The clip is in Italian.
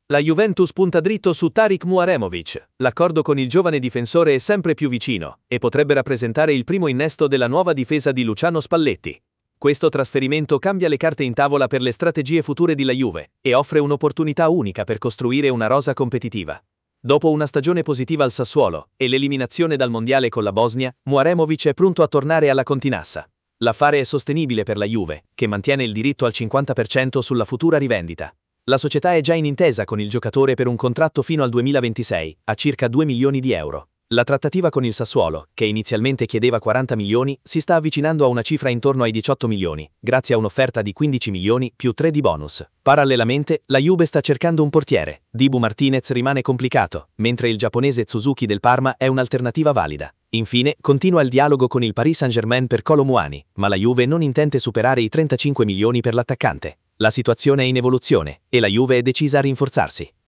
La Juventus punta dritto su Tariq Muaremovic. L'accordo con il giovane difensore è sempre più vicino e potrebbe rappresentare il primo innesto della nuova difesa di Luciano Spalletti. Questo trasferimento cambia le carte in tavola per le strategie future di la Juve e offre un'opportunità unica per costruire una rosa competitiva. Dopo una stagione positiva al Sassuolo e l'eliminazione dal Mondiale con la Bosnia, Muaremovic è pronto a tornare alla Continassa. L'affare è sostenibile per la Juve, che mantiene il diritto al 50% sulla futura rivendita. La società è già in intesa con il giocatore per un contratto fino al 2026, a circa 2 milioni di euro. La trattativa con il Sassuolo, che inizialmente chiedeva 40 milioni, si sta avvicinando a una cifra intorno ai 18 milioni, grazie a un'offerta di 15 milioni più 3 di bonus. Parallelamente, la Juve sta cercando un portiere. Dibu Martinez rimane complicato, mentre il giapponese Suzuki del Parma è un'alternativa valida. Infine, continua il dialogo con il Paris Saint-Germain per Kolo Muani, ma la Juve non intende superare i 35 milioni per l'attaccante. La situazione è in evoluzione e la Juve è decisa a rinforzarsi.